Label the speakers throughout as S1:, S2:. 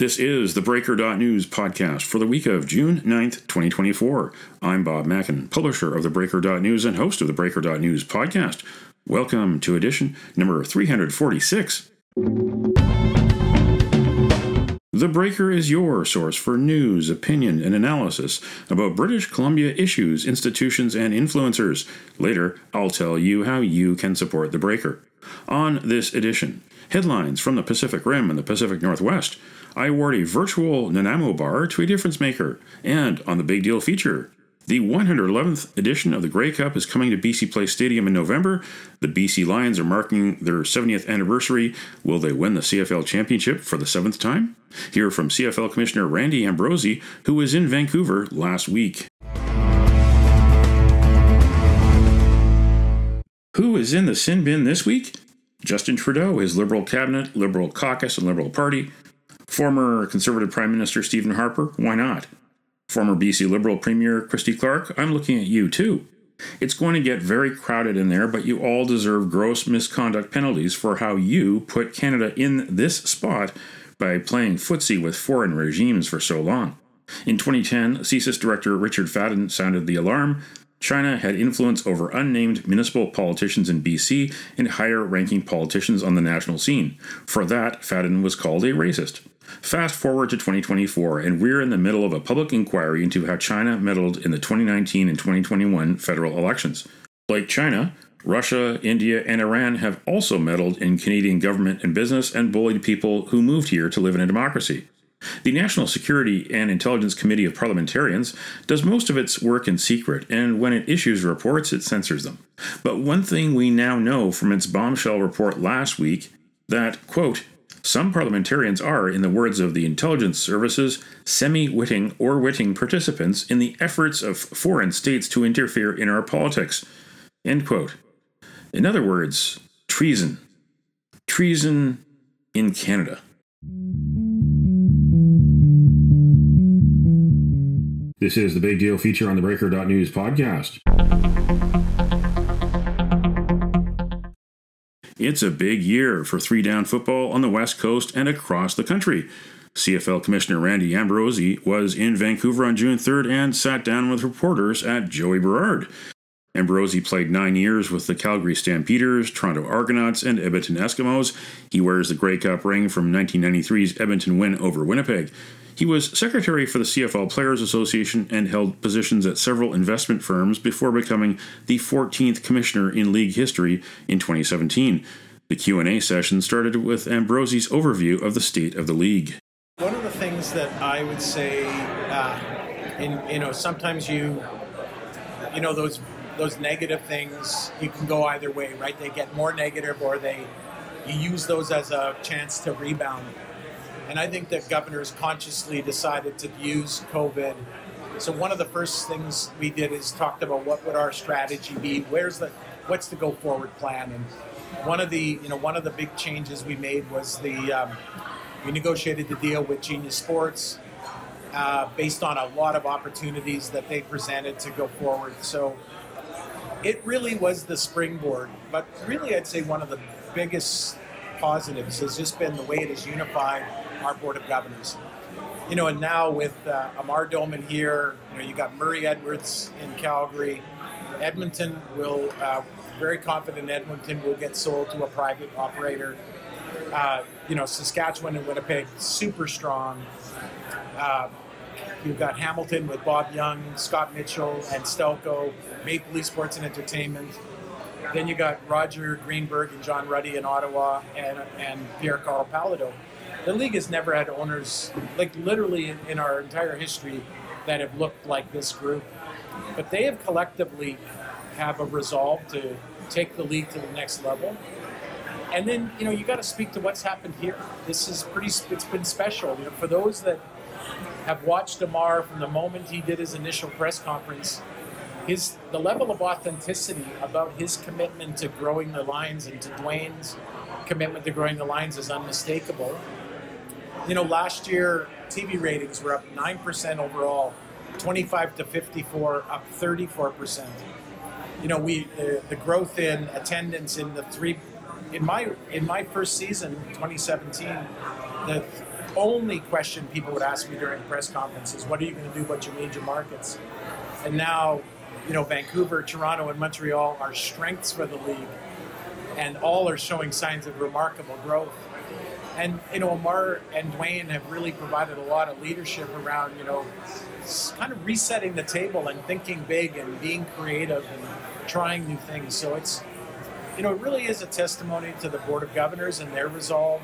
S1: This is the Breaker.News podcast for the week of June 9th, 2024. I'm Bob Mackin, publisher of the Breaker.News and host of the Breaker.News podcast. Welcome to edition number 346. The Breaker is your source for news, opinion, and analysis about British Columbia issues, institutions, and influencers. Later, I'll tell you how you can support The Breaker. On this edition, headlines from the Pacific Rim and the Pacific Northwest. I award a virtual Nanaimo bar to a difference maker. And on the Big Deal feature, the 111th edition of the Grey Cup is coming to BC Place Stadium in November. The BC Lions are marking their 70th anniversary. Will they win the CFL championship for the 7th time? Hear from CFL Commissioner Randy Ambrosie, who was in Vancouver last week. Who is in the sin bin this week? Justin Trudeau, his Liberal cabinet, Liberal caucus, and Liberal Party. Former Conservative Prime Minister Stephen Harper, why not? Former BC Liberal Premier Christy Clark, I'm looking at you too. It's going to get very crowded in there, but you all deserve gross misconduct penalties for how you put Canada in this spot by playing footsie with foreign regimes for so long. In 2010, CSIS Director Richard Fadden sounded the alarm. China had influence over unnamed municipal politicians in BC and higher-ranking politicians on the national scene. For that, Fadden was called a racist. Fast forward to 2024, and we're in the middle of a public inquiry into how China meddled in the 2019 and 2021 federal elections. Like China, Russia, India, and Iran have also meddled in Canadian government and business and bullied people who moved here to live in a democracy. The National Security and Intelligence Committee of Parliamentarians does most of its work in secret, and when it issues reports, it censors them. But one thing we now know from its bombshell report last week, that, quote, some parliamentarians are, in the words of the intelligence services, semi-witting or witting participants in the efforts of foreign states to interfere in our politics. End quote. In other words, treason. Treason in Canada. This is the Big Deal feature on the Breaker.News podcast. It's a big year for three-down football on the West Coast and across the country. CFL Commissioner Randy Ambrosie was in Vancouver on June 3rd and sat down with reporters at Joey Burrard. Ambrosie played 9 years with the Calgary Stampeders, Toronto Argonauts, and Edmonton Eskimos. He wears the Grey Cup ring from 1993's Edmonton win over Winnipeg. He was secretary for the CFL Players Association and held positions at several investment firms before becoming the 14th commissioner in league history in 2017. The Q&A session started with Ambrosie's overview of the state of the league.
S2: One of the things that I would say, sometimes those negative things, you can go either way, right? They get more negative or you use those as a chance to rebound. And I think that governors consciously decided to use COVID. So one of the first things we did is talked about what would our strategy be? What's the go forward plan? And one of the big changes we made was we negotiated the deal with Genius Sports based on a lot of opportunities that they presented to go forward. So it really was the springboard. But really, I'd say one of the biggest positives has just been the way it has unified our Board of Governors. And now with Amar Doman here, you got Murray Edwards in Calgary. Edmonton very confident Edmonton will get sold to a private operator. Saskatchewan and Winnipeg, super strong. You've got Hamilton with Bob Young, Scott Mitchell, and Stelco, Maple Leaf Sports and Entertainment. Then you got Roger Greenberg and John Ruddy in Ottawa and Pierre-Carl Palado. The league has never had owners, literally in our entire history, that have looked like this group. But they have collectively have a resolve to take the league to the next level. And then, you got to speak to what's happened here. It's been special. For those that have watched Amar from the moment he did his initial press conference, the level of authenticity about his commitment to growing the Lions and to Dwayne's commitment to growing the Lions is unmistakable. Last year, TV ratings were up 9% overall, 25 to 54, up 34%. The growth in attendance in my first season, 2017, only question people would ask me during press conferences, what are you going to do about your major markets? And now, Vancouver, Toronto, and Montreal are strengths for the league, and all are showing signs of remarkable growth. And, Amar and Dwayne have really provided a lot of leadership around, kind of resetting the table and thinking big and being creative and trying new things. So it really is a testimony to the Board of Governors and their resolve.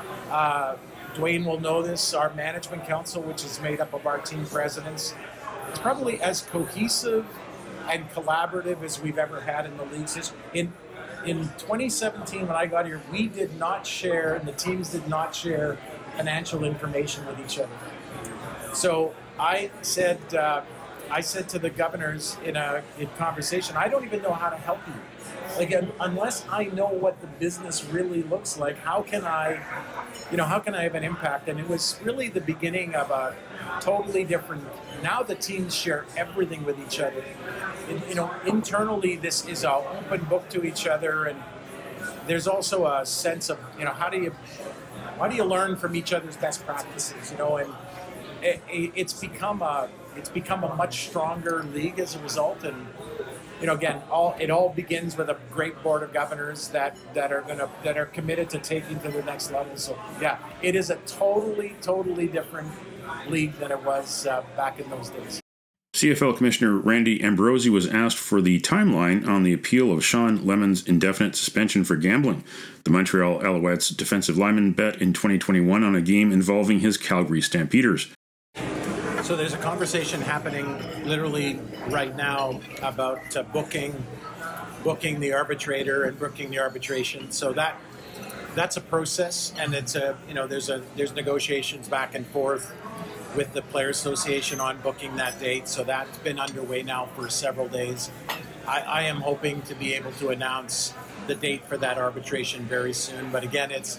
S2: Dwayne will know this. Our management council, which is made up of our team presidents, is probably as cohesive and collaborative as we've ever had in the league's history. In 2017, when I got here, we did not share, and the teams did not share financial information with each other. So I said to the governors in conversation, I don't even know how to help you. Like, unless I know what the business really looks like, how can I have an impact? And it was really the beginning of a totally different. Now the teams share everything with each other. Internally, this is an open book to each other, and there's also a sense of how do you learn from each other's best practices? And it's become a much stronger league as a result. And again, it all begins with a great Board of Governors that are committed to taking to the next level. So yeah, it is a totally different league than it was back in those days.
S1: CFL Commissioner Randy Ambrosie was asked for the timeline on the appeal of Sean Lemon's indefinite suspension for gambling. The Montreal Alouettes defensive lineman bet in 2021 on a game involving his Calgary Stampeders.
S2: So there's a conversation happening literally right now about booking the arbitrator and booking the arbitration. So that's a process, and it's there's negotiations back and forth with the Players Association on booking that date. So that's been underway now for several days. I am hoping to be able to announce the date for that arbitration very soon. But again, it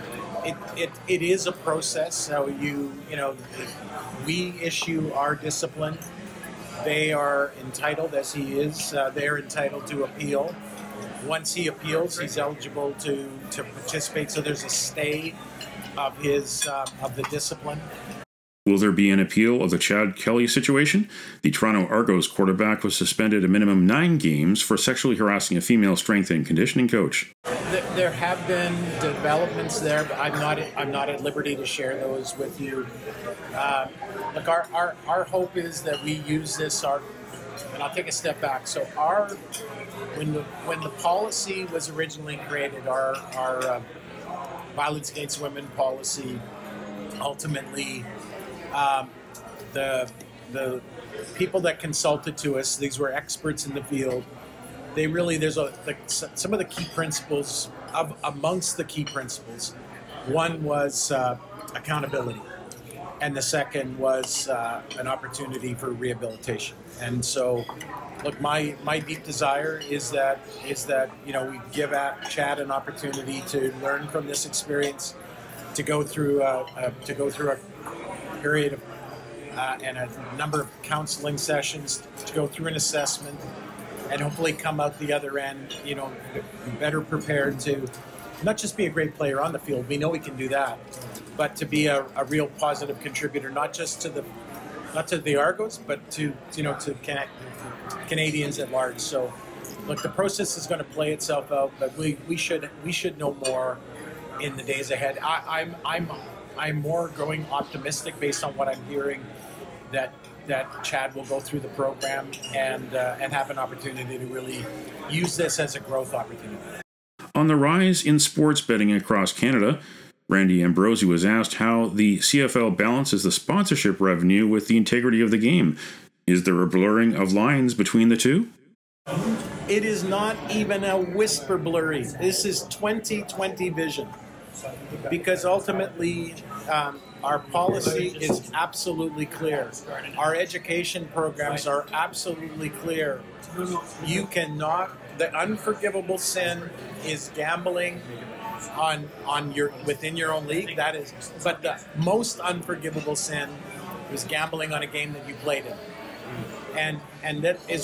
S2: is a process. So we issue our discipline. They are entitled, as he is, they're entitled to appeal. Once he appeals, he's eligible to participate. So there's a stay of the discipline.
S1: Will there be an appeal of the Chad Kelly situation? The Toronto Argos quarterback was suspended a minimum 9 games for sexually harassing a female strength and conditioning coach.
S2: There have been developments there, but I'm not at liberty to share those with you. Look, our hope is that we use this. And I'll take a step back. So when the policy was originally created, our violence against women policy, ultimately. The people that consulted to us, these were experts in the field. They really, some of the key principles, amongst the key principles, one was accountability, and the second was an opportunity for rehabilitation. And so, look, my deep desire is that we give Chad an opportunity to learn from this experience, to go through a period of and a number of counseling sessions, to go through an assessment, and hopefully come out the other end, better prepared to not just be a great player on the field. We know we can do that, but to be a real positive contributor, not to the Argos, but to Canadians at large. So, look, the process is going to play itself out, but we should know more in the days ahead. I'm more growing optimistic based on what I'm hearing that Chad will go through the program and have an opportunity to really use this as a growth opportunity.
S1: On the rise in sports betting across Canada, Randy Ambrosie was asked how the CFL balances the sponsorship revenue with the integrity of the game. Is there a blurring of lines between the two?
S2: It is not even a whisper blurry. This is 2020 vision. Because ultimately, our policy is absolutely clear. Our education programs are absolutely clear. You cannot. The unforgivable sin is gambling within your own league. That is, but the most unforgivable sin is gambling on a game that you played in, and that is what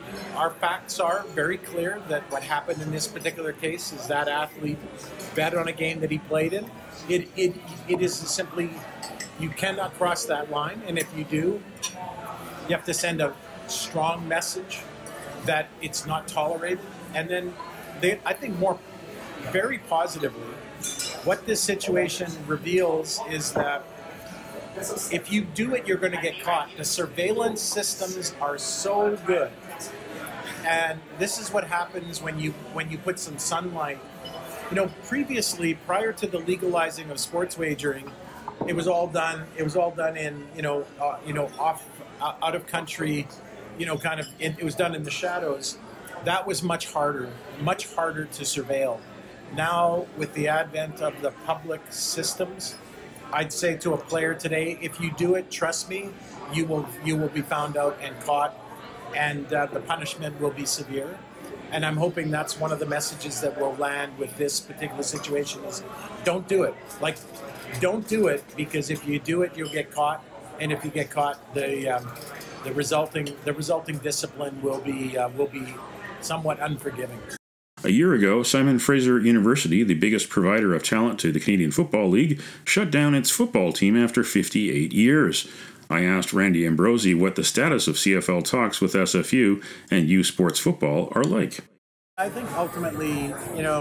S2: Our facts are very clear that what happened in this particular case is that athlete bet on a game that he played in. It is simply, you cannot cross that line, and if you do, you have to send a strong message that it's not tolerated. And then I think very positively, what this situation reveals is that if you do it, you're going to get caught. The surveillance systems are so good. And this is what happens when you put some sunlight. Previously, prior to the legalizing of sports wagering, it was all done in out of country, it was done in the shadows. That was much harder to surveil. Now, with the advent of the public systems, I'd say to a player today, if you do it, trust me, you will be found out and caught, and the punishment will be severe. And I'm hoping that's one of the messages that will land with this particular situation is don't do it. Don't do it, because if you do it, you'll get caught. And if you get caught, the resulting discipline will be somewhat unforgiving.
S1: A year ago, Simon Fraser University, the biggest provider of talent to the Canadian Football League, shut down its football team after 58 years. I asked Randy Ambrosie what the status of CFL talks with SFU and U Sports Football are like.
S2: I think ultimately,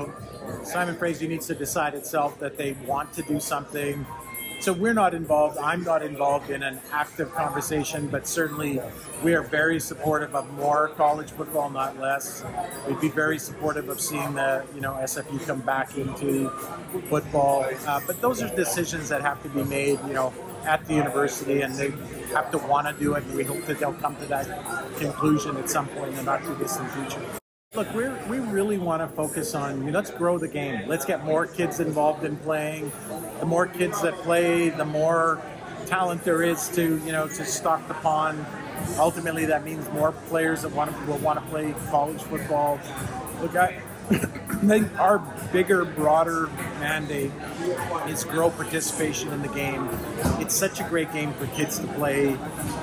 S2: Simon Fraser needs to decide itself that they want to do something. So we're not involved. I'm not involved in an active conversation, but certainly we are very supportive of more college football, not less. We'd be very supportive of seeing the SFU come back into football. But those are decisions that have to be made, at the university, and they have to want to do it. And we hope that they'll come to that conclusion at some point in the not too distant future. Look, we really want to focus on, let's grow the game. Let's get more kids involved in playing. The more kids that play, the more talent there is to stock the pond. Ultimately, that means more players that will want to play college football. Look, I think our bigger, broader mandate is grow participation in the game. It's such a great game for kids to play.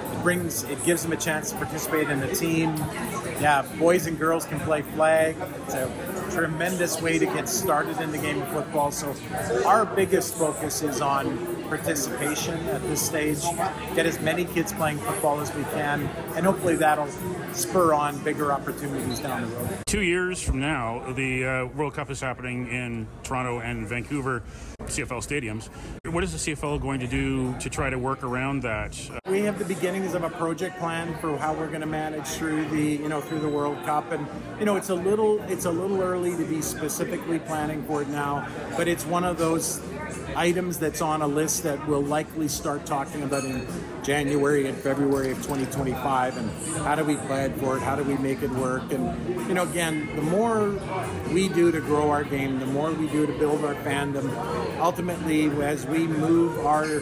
S2: It gives them a chance to participate in a team. Yeah, boys and girls can play flag. It's a tremendous way to get started in the game of football. So our biggest focus is on participation at this stage. Get as many kids playing football as we can, and hopefully that'll spur on bigger opportunities down the road.
S1: 2 years from now, the World Cup is happening in Toronto and Vancouver, CFL stadiums. What is the CFL going to do to try to work around that?
S2: We have the beginnings of a project plan for how we're going to manage through the World Cup, and it's a little early to be specifically planning for it now, but it's one of those items that's on a list that we'll likely start talking about in January and February of 2025, and how do we plan for it, how do we make it work. And again, the more we do to grow our game, the more we do to build our fandom, ultimately as we move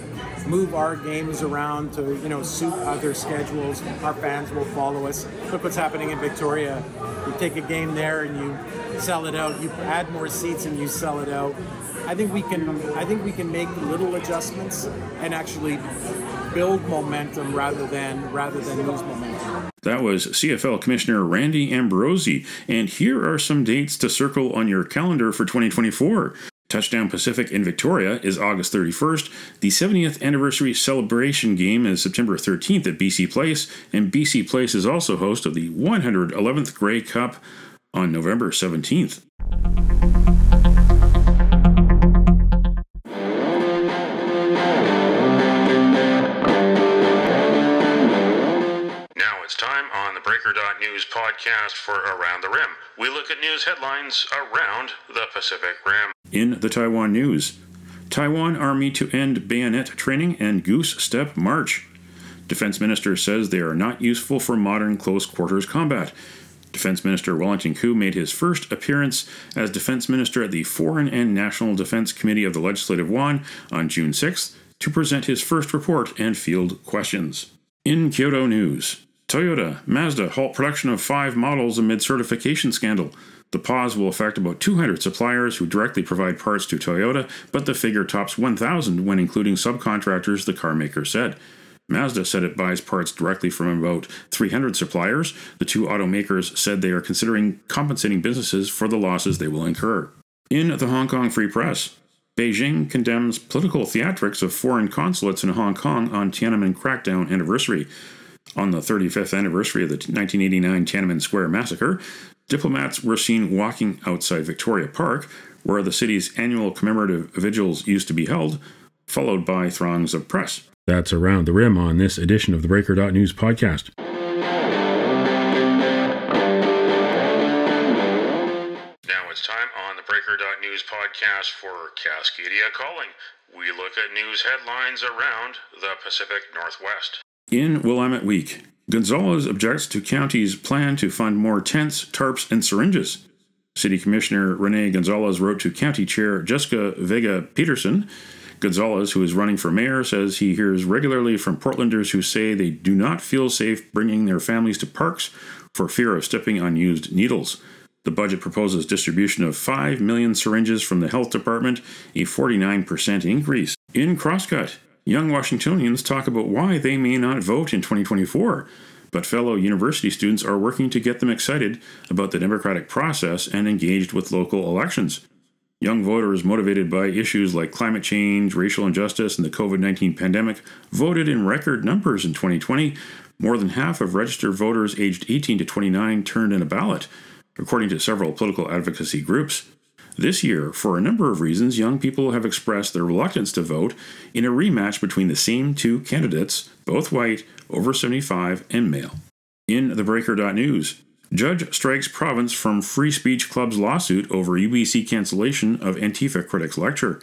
S2: our games around to suit other schedules, our fans will follow us. Look what's happening in Victoria. You take a game there and you sell it out, you add more seats and you sell it out. I think we can make little adjustments and actually build momentum rather than lose momentum.
S1: That was CFL Commissioner Randy Ambrosie, and here are some dates to circle on your calendar for 2024. Touchdown Pacific in Victoria is August 31st. The 70th anniversary celebration game is September 13th at BC Place, and BC Place is also host of the 111th Grey Cup on November 17th. It's time on the Breaker.News podcast for Around the Rim. We look at news headlines around the Pacific Rim. In the Taiwan news, Taiwan Army to end bayonet training and goose step march. Defense Minister says they are not useful for modern close quarters combat. Defense Minister Wellington Koo made his first appearance as Defense Minister at the Foreign and National Defense Committee of the Legislative Yuan on June 6th to present his first report and field questions. In Kyoto news, Toyota, Mazda halt production of 5 models amid certification scandal. The pause will affect about 200 suppliers who directly provide parts to Toyota, but the figure tops 1,000 when including subcontractors, the carmaker said. Mazda said it buys parts directly from about 300 suppliers. The two automakers said they are considering compensating businesses for the losses they will incur. In the Hong Kong Free Press, Beijing condemns political theatrics of foreign consulates in Hong Kong on Tiananmen crackdown anniversary. On the 35th anniversary of the 1989 Tiananmen Square massacre, diplomats were seen walking outside Victoria Park, where the city's annual commemorative vigils used to be held, followed by throngs of press. That's Around the Rim on this edition of the Breaker.News podcast. Now it's time on the Breaker.News podcast for Cascadia Calling. We look at news headlines around the Pacific Northwest. In Willamette Week, Gonzales objects to county's plan to fund more tents, tarps, and syringes. City Commissioner Renee Gonzales wrote to County Chair Jessica Vega Peterson. Gonzales, who is running for mayor, says he hears regularly from Portlanders who say they do not feel safe bringing their families to parks for fear of stepping on used needles. The budget proposes distribution of 5 million syringes from the health department, a 49% increase. In Crosscut, young Washingtonians talk about why they may not vote in 2024, but fellow university students are working to get them excited about the democratic process and engaged with local elections. Young voters motivated by issues like climate change, racial injustice, and the COVID-19 pandemic voted in record numbers in 2020. More than half of registered voters aged 18 to 29 turned in a ballot, according to several political advocacy groups. This year, for a number of reasons, young people have expressed their reluctance to vote in a rematch between the same two candidates, both white, over 75, and male. In the Breaker.News, Judge strikes province from Free Speech Club's lawsuit over UBC cancellation of Antifa critics' lecture.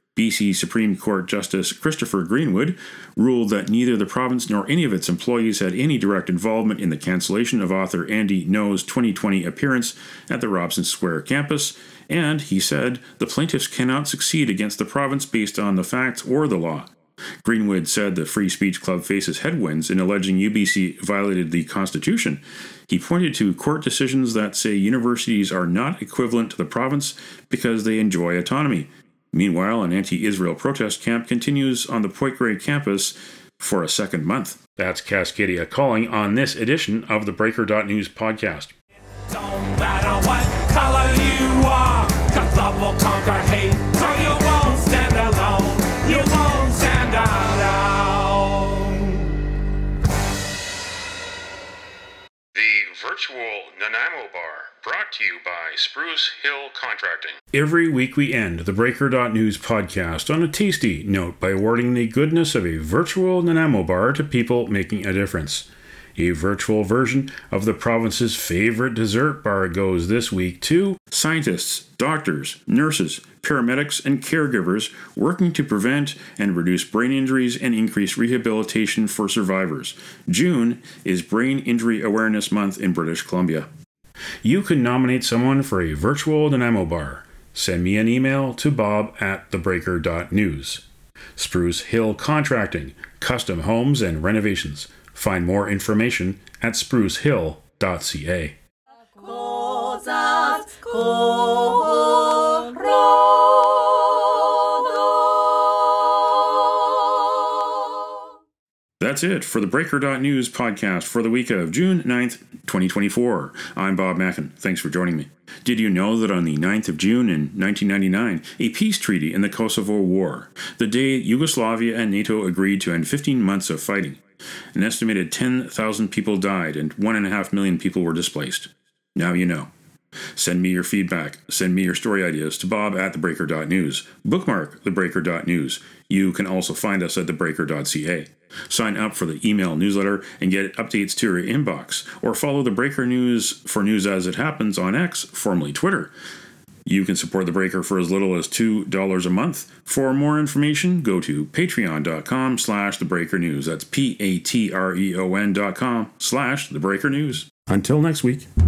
S1: BC Supreme Court Justice Christopher Greenwood ruled that neither the province nor any of its employees had any direct involvement in the cancellation of author Andy Ngo's 2020 appearance at the Robson Square campus, and, he said, the plaintiffs cannot succeed against the province based on the facts or the law. Greenwood said the Free Speech Club faces headwinds in alleging UBC violated the Constitution. He pointed to court decisions that say universities are not equivalent to the province because they enjoy autonomy. Meanwhile, an anti-Israel protest camp continues on the Poitras campus for a second month. That's Cascadia Calling on this edition of the Breaker.News podcast.
S3: Don't matter what color you are, 'cause love will conquer hate, so you won't stand alone. You won't stand alone.
S1: The virtual Nanaimo Bar, brought to you by Spruce Hill Contracting. Every week we end the Breaker.News podcast on a tasty note by awarding the goodness of a virtual Nanaimo Bar to people making a difference. A virtual version of the province's favorite dessert bar goes this week to scientists, doctors, nurses, paramedics, and caregivers working to prevent and reduce brain injuries and increase rehabilitation for survivors. June is Brain Injury Awareness Month in British Columbia. You can nominate someone for a virtual Nanaimo Bar. Send me an email to bob@thebreaker.news. Spruce Hill Contracting, custom homes and renovations. Find more information at sprucehill.ca. That's it for the Breaker.News podcast for the week of June 9th, 2024. I'm Bob Mackin. Thanks for joining me. Did you know that on the 9th of June in 1999, a peace treaty in the Kosovo War, the day Yugoslavia and NATO agreed to end 15 months of fighting, an estimated 10,000 people died and 1.5 million people were displaced? Now you know. Send me your feedback. Send me your story ideas to bob@thebreaker.news. Bookmark thebreaker.news. You can also find us at thebreaker.ca. Sign up for the email newsletter and get updates to your inbox, or follow The Breaker News for news as it happens on X, formerly Twitter. You can support The Breaker for as little as $2 a month. For more information, go to patreon.com/thebreakernews. That's patreon.com/thebreakernews. Until next week.